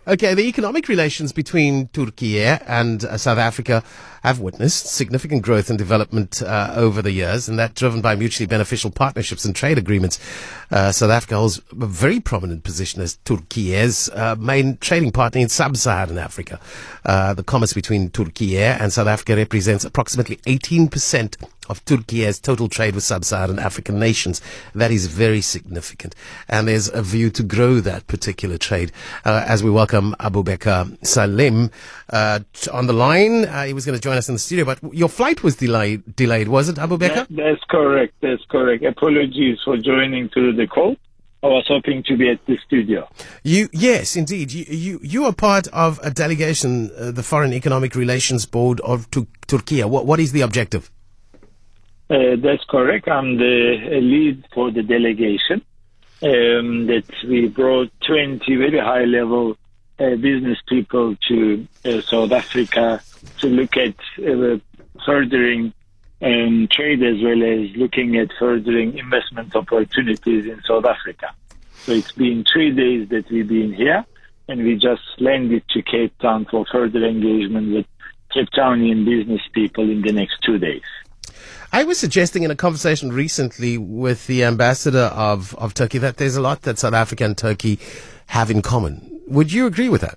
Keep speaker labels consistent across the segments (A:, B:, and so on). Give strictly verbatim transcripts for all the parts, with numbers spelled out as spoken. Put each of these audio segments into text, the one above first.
A: Okay, the economic relations between Turkey and uh, South Africa have witnessed significant growth and development uh, over the years, and that driven by mutually beneficial partnerships and trade agreements. Uh, South Africa holds a very prominent position as Turkey's uh, main trading partner in sub-Saharan Africa. Uh, the commerce between Turkey and South Africa represents approximately eighteen percent of Turkey's total trade with sub-Saharan African nations. That is very significant. And there's a view to grow that particular trade. Uh, as we welcome Abubakar Salim uh, on the line. Uh, he was going to join us in the studio, but your flight was delayed, delayed was it, Abubakar?
B: That, that's correct. That's correct. Apologies for joining through the call. I was hoping to be at the studio.
A: You, yes, indeed. You, you, you are part of a delegation, uh, the Foreign Economic Relations Board of tu- Turkey. What, what is the objective?
B: Uh, that's correct. I'm the uh, lead for the delegation. Um, that we brought twenty very high-level uh, business people to uh, South Africa to look at uh, furthering um, trade as well as looking at furthering investment opportunities in South Africa. So it's been three days that we've been here, and we just landed to Cape Town for further engagement with Cape Townian business people in the next two days.
A: I was suggesting in a conversation recently with the ambassador of, of Turkey that there's a lot that South Africa and Turkey have in common. Would you agree with that?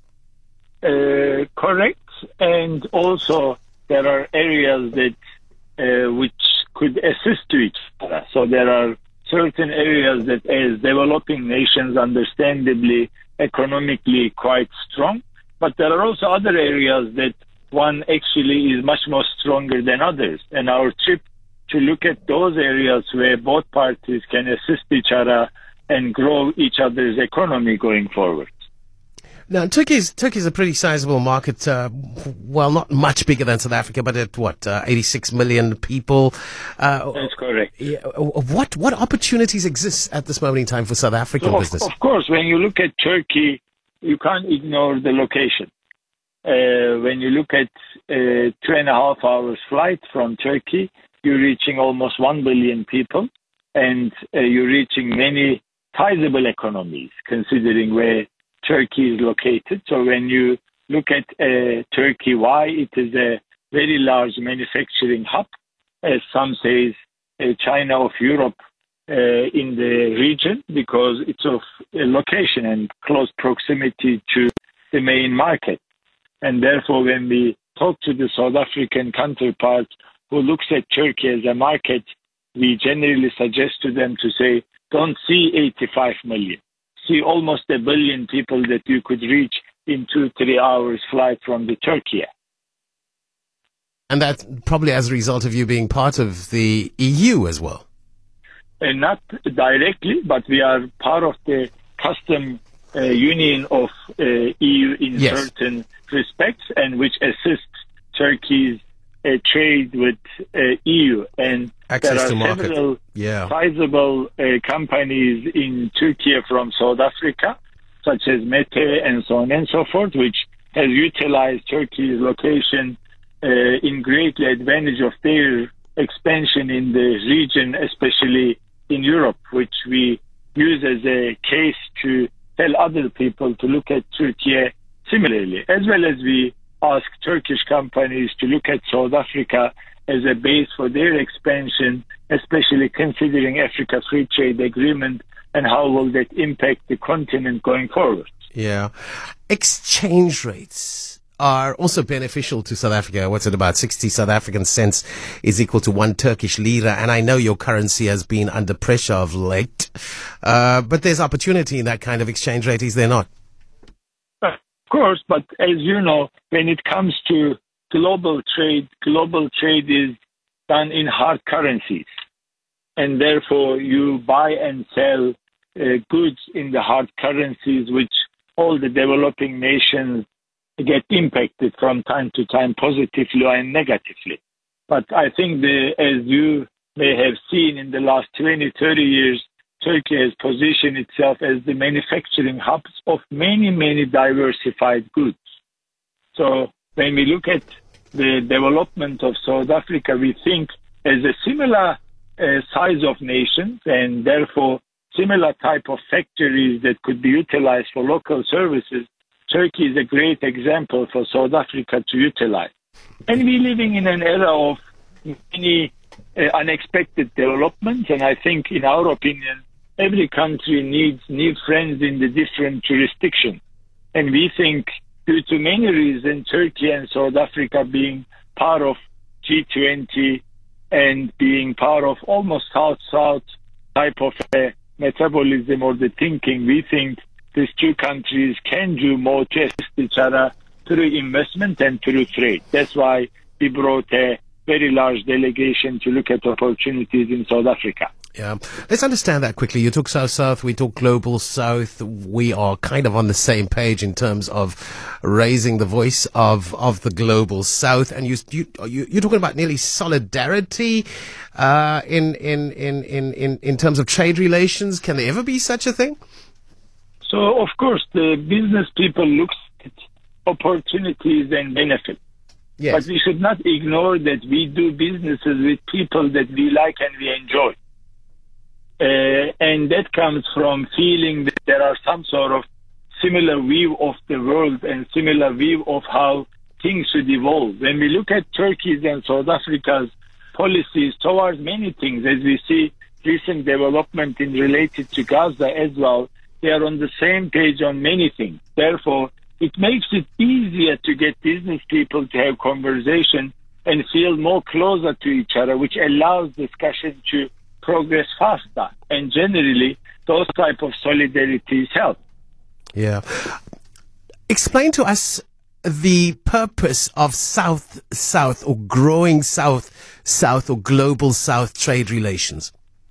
B: Uh, correct. And also there are areas that uh, which could assist to each other. So there are certain areas that as developing nations understandably economically quite strong, but there are also other areas that one actually is much more stronger than others. And our trip to look at those areas where both parties can assist each other and grow each other's economy going forward.
A: Now, Turkey's Turkey's a pretty sizable market. Uh, well, not much bigger than South Africa, but at what, uh, eighty-six million people. Uh,
B: That's correct.
A: Yeah, what what opportunities exist at this moment in time for South African
B: so
A: business?
B: Of, of course, when you look at Turkey, you can't ignore the location. Uh, when you look at uh, two and a half hours flight from Turkey, you're reaching almost one billion people, and uh, you're reaching many sizable economies, considering where Turkey is located. So when you look at uh, Turkey, why it is a very large manufacturing hub, as some say, uh, China of Europe uh, in the region, because it's of uh, location and close proximity to the main market. And therefore, when we talk to the South African counterpart who looks at Turkey as a market, we generally suggest to them to say, don't see eighty-five million. See almost a billion people that you could reach in two, three hours flight from the Turkey.
A: And that's probably as a result of you being part of the E U as well.
B: And not directly, but we are part of the custom uh, union of uh, E U in
A: yes.
B: certain respects, and which assists Turkey's uh, trade with uh, E U. And
A: access
B: there are
A: to market.
B: several
A: yeah.
B: sizable uh, companies in Turkey from South Africa, such as Mete and so on and so forth, which has utilized Turkey's location uh, in greatly advantage of their expansion in the region, especially in Europe, which we use as a case to tell other people to look at Turkey similarly, as well as we ask Turkish companies to look at South Africa as a base for their expansion, especially considering Africa Free Trade Agreement and how will that impact the continent going forward.
A: Yeah. Exchange rates are also beneficial to South Africa. What's it about? sixty South African cents is equal to one Turkish lira. And I know your currency has been under pressure of late. Uh, but there's opportunity in that kind of exchange rate, is there not?
B: Of course, but as you know, when it comes to global trade, global trade is done in hard currencies. And therefore, you buy and sell uh, goods in the hard currencies, which all the developing nations get impacted from time to time, positively and negatively. But I think, the, as you may have seen in the last twenty, thirty years, Turkey has positioned itself as the manufacturing hubs of many, many diversified goods. So when we look at the development of South Africa, we think as a similar uh, size of nations, and therefore similar type of factories that could be utilized for local services, Turkey is a great example for South Africa to utilize. And we're living in an era of many uh, unexpected developments, and I think, in our opinion, every country needs new friends in the different jurisdictions. And we think, due to many reasons, Turkey and South Africa being part of G twenty and being part of almost South-South type of a metabolism or the thinking, we think these two countries can do more to assist each other through investment and through trade. That's why we brought a very large delegation to look at opportunities in South Africa.
A: Yeah. Let's understand that quickly. You talk South-South, we talk Global South. We are kind of on the same page in terms of raising the voice of, of the Global South. And you, you, you, you're talking about nearly solidarity, uh, in, in, in, in, in, in terms of trade relations. Can there ever be such a thing?
B: So, of course, the business people look at opportunities and benefits.
A: Yes.
B: But we should not ignore that we do businesses with people that we like and we enjoy. Uh, and that comes from feeling that there are some sort of similar view of the world and similar view of how things should evolve. When we look at Turkey's and South Africa's policies towards many things, as we see recent development in related to Gaza as well, they are on the same page on many things. Therefore, it makes it easier to get business people to have conversation and feel more closer to each other, which allows discussion to progress faster. And generally, those type of solidarities help.
A: Yeah. Explain to us the purpose of South-South or growing South-South or global South trade relations.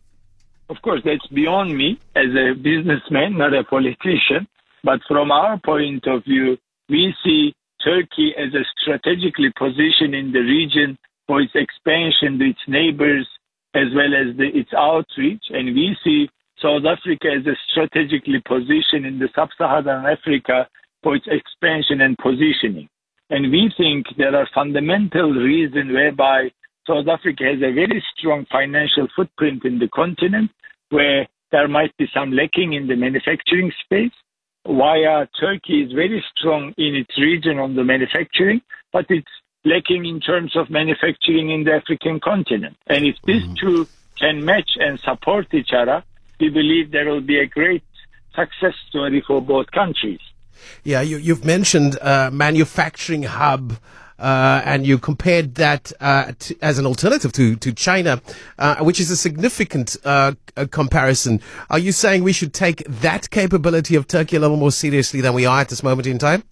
B: Of course, that's beyond me as a businessman, not a politician. But from our point of view, we see Turkey as a strategically positioned in the region for its expansion to its neighbors as well as the, its outreach. And we see South Africa as a strategically positioned in the sub-Saharan Africa for its expansion and positioning. And we think there are fundamental reasons whereby South Africa has a very strong financial footprint in the continent, where there might be some lacking in the manufacturing space, while Turkey is very strong in its region on the manufacturing, but it's lacking in terms of manufacturing in the African continent. And if these two can match and support each other, we believe there will be a great success story for both countries.
A: Yeah, you, you've mentioned uh, manufacturing hub, uh, and you compared that uh, to, as an alternative to, to China, uh, which is a significant uh, a comparison. Are you saying we should take that capability of Turkey a little more seriously than we are at this moment in time?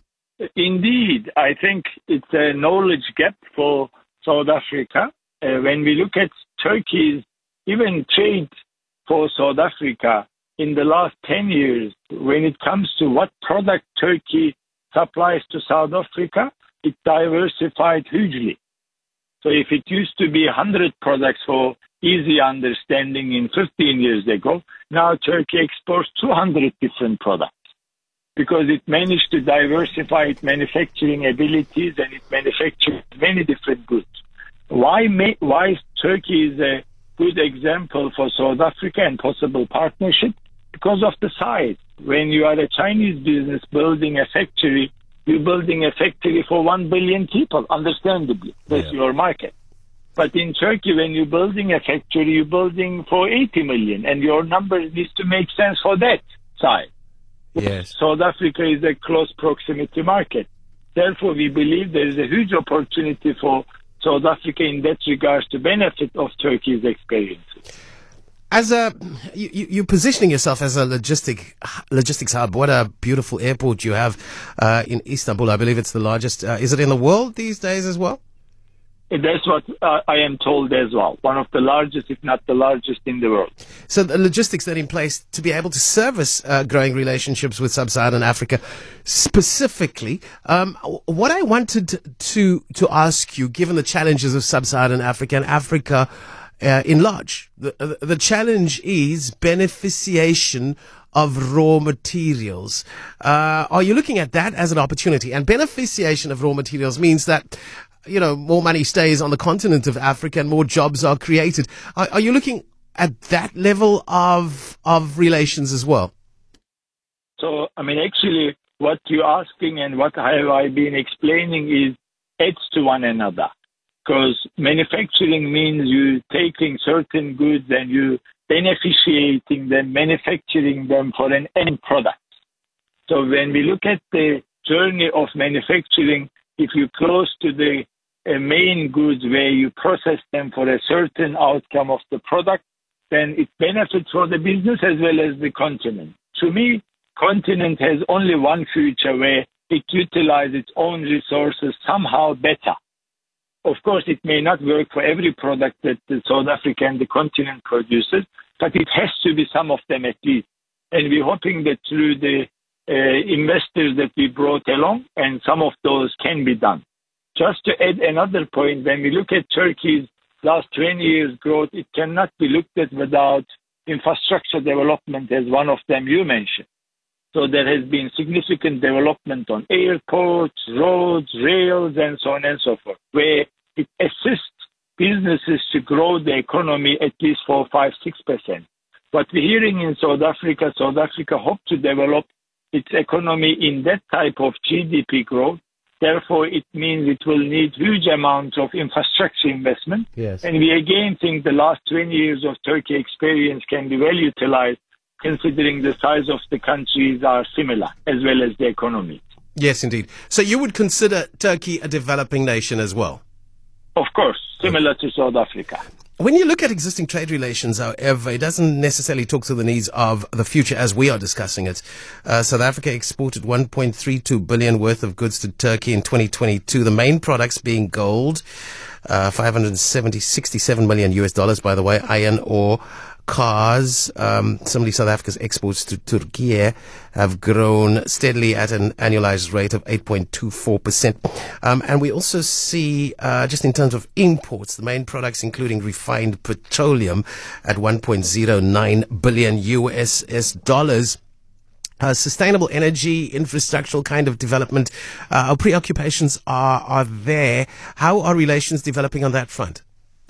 B: Indeed. I think it's a knowledge gap for South Africa. Uh, when we look at Turkey's even trade for South Africa in the last ten years, when it comes to what product Turkey supplies to South Africa, it diversified hugely. So if it used to be one hundred products for easy understanding in fifteen years ago, now Turkey exports two hundred different products because it managed to diversify its manufacturing abilities and it manufactures many different goods. Why, may, why Turkey is a good example for South Africa and possible partnership? Because of the size. When you are a Chinese business building a factory, you're building a factory for one billion people, understandably. That's yeah. your market. But in Turkey, when you're building a factory, you're building for eighty million, and your numbers needs to make sense for that size.
A: Yes.
B: South Africa is a close proximity market. Therefore, we believe there is a huge opportunity for South Africa in that regards to benefit of Turkey's experiences.
A: As a, you, you're positioning yourself as a logistic logistics hub. What a beautiful airport you have uh, in Istanbul. I believe it's the largest. Uh, is it in the world these days as well?
B: That's what uh, I am told as well. One of the largest, if not the largest in the world.
A: So the logistics then in place to be able to service uh, growing relationships with sub-Saharan Africa specifically. Um, what I wanted to to ask you, given the challenges of sub-Saharan Africa and Africa uh, in large, the, the challenge is beneficiation of raw materials. Uh, are you looking at that as an opportunity? And beneficiation of raw materials means that, you know, more money stays on the continent of Africa and more jobs are created. Are, are you looking at that level of of relations as well?
B: So, I mean, actually, what you're asking and what have I been explaining is adds to one another. Because manufacturing means you taking certain goods and you beneficiating them, manufacturing them for an end product. So when we look at the journey of manufacturing, if you're close to the uh, main goods where you process them for a certain outcome of the product, then it benefits for the business as well as the continent. To me, continent has only one future where it utilizes its own resources somehow better. Of course, it may not work for every product that the South Africa and the continent produces, but it has to be some of them at least. And we're hoping that through the uh, investors that we brought along, and some of those can be done. Just to add another point, when we look at Turkey's last twenty years growth, it cannot be looked at without infrastructure development as one of them you mentioned. So there has been significant development on airports, roads, rails, and so on and so forth, where it assists businesses to grow the economy at least four, five, six percent. What we're hearing in South Africa, South Africa hope to develop its economy in that type of G D P growth. Therefore, it means it will need huge amounts of infrastructure investment.
A: Yes.
B: And we again think the last twenty years of Turkey experience can be well utilized, considering the size of the countries are similar, as well as the economy.
A: Yes, indeed. So you would consider Turkey a developing nation as well?
B: Of course, similar to South Africa.
A: When you look at existing trade relations, however, it doesn't necessarily talk to the needs of the future as we are discussing it. Uh, South Africa exported one point three two billion worth of goods to Turkey in twenty twenty-two, the main products being gold, uh, five hundred seventy, sixty-seven million U S dollars, by the way, iron ore, cars. Um, similarly, South Africa's exports to Turkey have grown steadily at an annualized rate of eight point two four percent. Um, and we also see, uh, just in terms of imports, the main products including refined petroleum at one point zero nine billion U S dollars. Uh, sustainable energy, infrastructural kind of development. Uh, our preoccupations are, are there. How are relations developing on that front?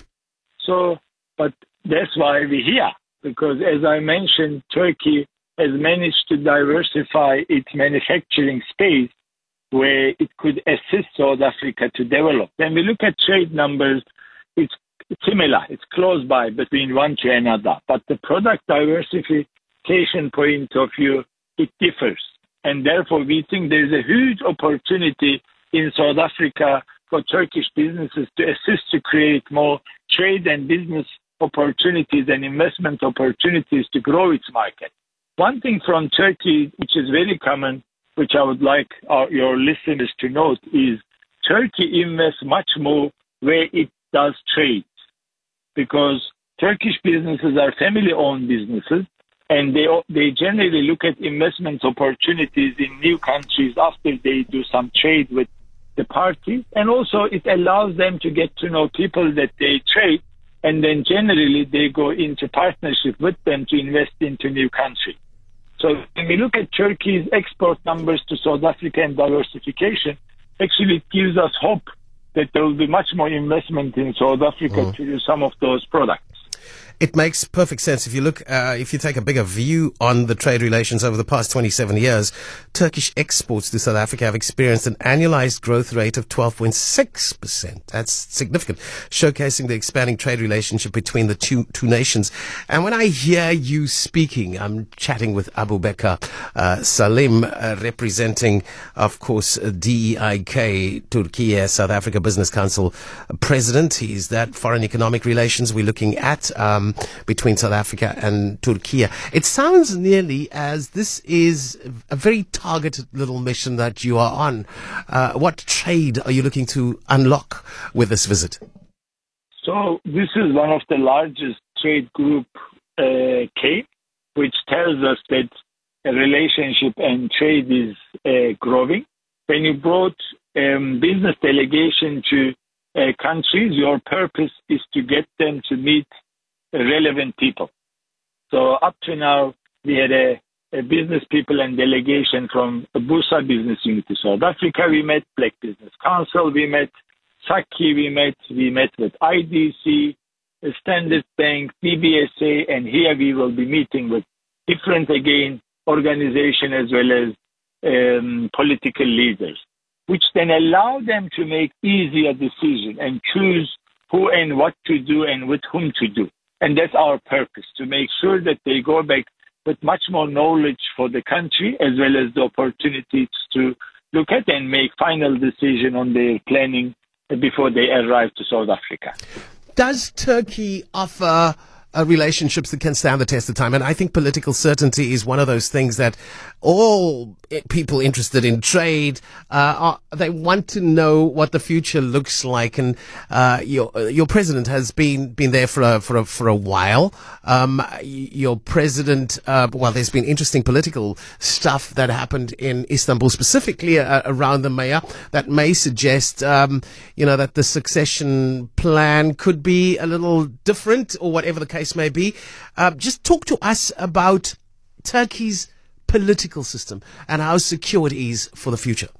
B: So, but that's why we're here, because as I mentioned, Turkey has managed to diversify its manufacturing space where it could assist South Africa to develop. When we look at trade numbers, it's similar. It's close by between one to another. But the product diversification point of view, it differs. And therefore, we think there's a huge opportunity in South Africa for Turkish businesses to assist to create more trade and business opportunities and investment opportunities to grow its market. One thing from Turkey, which is very common, which I would like our, your listeners to note, is Turkey invests much more where it does trade, because Turkish businesses are family-owned businesses, and they they generally look at investment opportunities in new countries after they do some trade with the party, and also it allows them to get to know people that they trade, and then generally they go into partnership with them to invest into new country. So when we look at Turkey's export numbers to South Africa and diversification, actually it gives us hope that there will be much more investment in South Africa mm. to use some of those products.
A: It makes perfect sense. If you look, uh, if you take a bigger view on the trade relations over the past twenty-seven years, Turkish exports to South Africa have experienced an annualized growth rate of twelve point six percent. That's significant, showcasing the expanding trade relationship between the two, two nations. And when I hear you speaking, I'm chatting with Abubakar uh, Salim, uh, representing, of course, D E I K, Turkey, South Africa Business Council president. He's that foreign economic relations we're looking at. Um, between South Africa and Turkey. It sounds nearly as this is a very targeted little mission that you are on. Uh, what trade are you looking to unlock with this visit?
B: So this is one of the largest trade group, uh, K, which tells us that a relationship and trade is uh, growing. When you brought um, business delegation to uh, countries, your purpose is to get them to meet relevant people. So up to now, we had a, a business people and delegation from the Bursa Business Unit to South Africa. We met Black Business Council. We met Saki. We met. We met with I D C, Standard Bank, B B S A, and here we will be meeting with different again organization as well as um, political leaders, which then allow them to make easier decisions and choose who and what to do and with whom to do. And that's our purpose, to make sure that they go back with much more knowledge for the country, as well as the opportunities to look at and make final decision on their planning before they arrive to South Africa.
A: Does Turkey offer uh, relationships that can stand the test of time? And I think political certainty is one of those things that all people interested in trade, uh, are, they want to know what the future looks like. And uh, your your president has been been there for a for a for a while. Um, your president, uh, well, there's been interesting political stuff that happened in Istanbul, specifically uh, around the mayor, that may suggest, um, you know, that the succession plan could be a little different, or whatever the case may be. Uh, just talk to us about Turkey's political system and how secure it is for the future.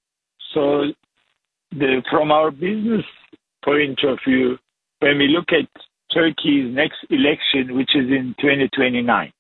B: So the, from our business point of view, when we look at Turkey's next election, which is in twenty twenty-nine,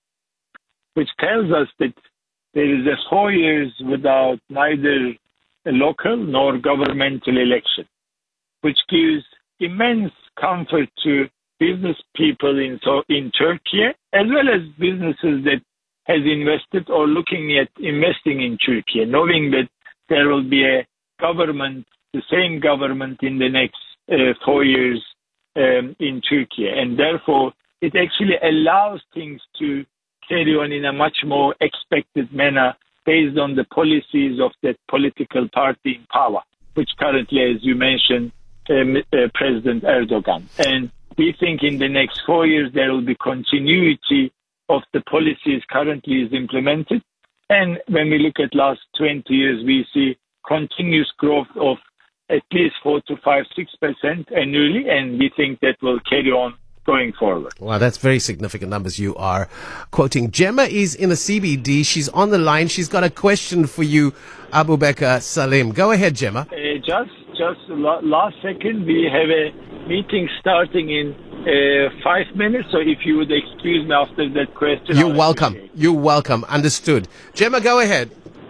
B: which tells us that there is a four years without neither a local nor governmental election, which gives immense comfort to business people in, so in Turkey, as well as businesses that has invested or looking at investing in Turkey, knowing that there will be a government, the same government in the next uh, four years um, in Turkey. And therefore, it actually allows things to carry on in a much more expected manner based on the policies of that political party in power, which currently, as you mentioned, um, uh, President Erdogan. And we think in the next four years there will be continuity of the policies currently is implemented. And when we look at last twenty years, we see continuous growth of at least four to five, six percent annually, and we think that will carry on going forward.
A: Wow, that's very significant numbers you are quoting. Gemma is in the C B D. She's on the line. She's got a question for you, Abubakar Salim. Go ahead, Gemma.
B: Uh, just, just last second, we have a meeting starting in uh, five minutes. So if you would excuse me after that question.
A: You're welcome. You're welcome. Understood. Gemma, go ahead.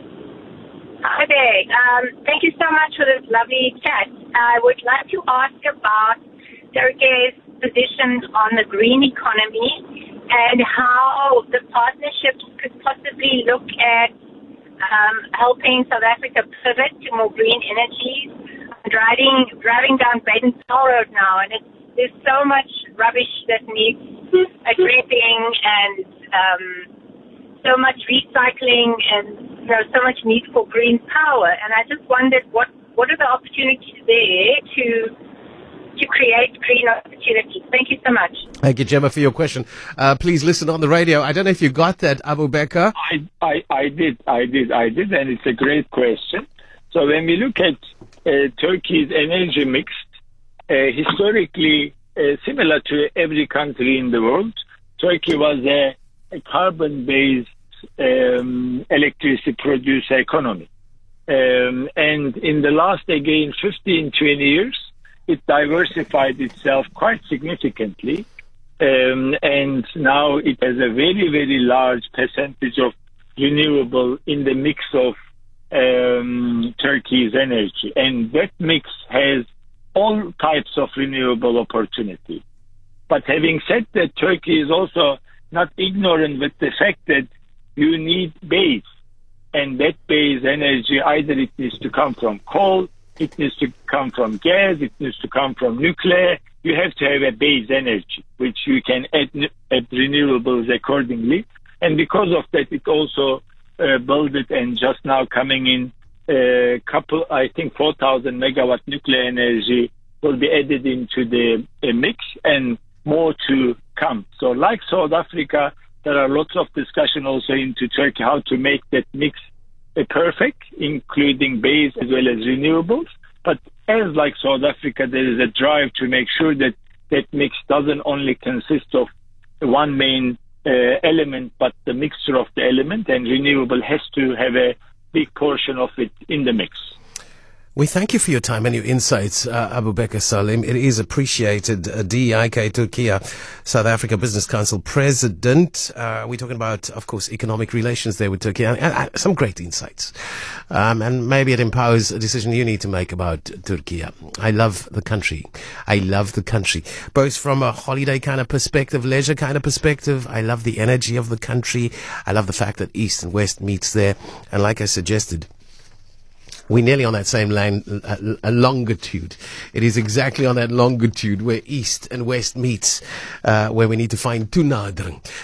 C: Hi there. Um, thank you so much for this lovely chat. I would like to ask about Turkey's position on the green economy and how the partnerships could possibly look at um, helping South Africa pivot to more green energies. I'm driving, driving down Baden-Powell Road now, and it's, there's so much rubbish that needs addressing, and um, so much recycling, and you know, so much need for green power. And I just wondered what, what are the opportunities there to to create green opportunities. Thank you so much.
A: Thank you, Gemma, for your question. Uh, please listen on the radio. I don't know if you got that, Abubakar.
B: I, I, I did, I did, I did, and it's a great question. So when we look at uh, Turkey's energy mix, uh, historically uh, similar to every country in the world, Turkey was a, a carbon-based um, electricity producer economy. Um, and in the last, again, fifteen, twenty years, it diversified itself quite significantly, um, and now it has a very, very large percentage of renewable in the mix of um, Turkey's energy. And that mix has all types of renewable opportunity. But having said that, Turkey is also not ignorant with the fact that you need base, and that base energy, either it needs to come from coal, it needs to come from gas, it needs to come from nuclear. You have to have a base energy, which you can add, add renewables accordingly. And because of that, it also uh, built it, and just now coming in a uh, couple, I think four thousand megawatt nuclear energy will be added into the uh, mix, and more to come. So like South Africa, there are lots of discussion also into Turkey how to make that mix perfect, including base as well as renewables. But as like South Africa, there is a drive to make sure that that mix doesn't only consist of one main uh, element, but the mixture of the element, and renewable has to have a big portion of it in the mix.
A: We thank you for your time and your insights, uh, Abubakar Salim. It is appreciated. Uh, D I K Turkey, South Africa Business Council President. Uh, we're talking about, of course, economic relations there with Turkey. And, and, and some great insights. Um, and maybe it empowers a decision you need to make about Turkey. I love the country. I love the country. Both from a holiday kind of perspective, leisure kind of perspective. I love the energy of the country. I love the fact that East and West meets there. And like I suggested, we're nearly on that same line, a, a longitude. It is exactly on that longitude where East and West meets, uh, where we need to find toenadering.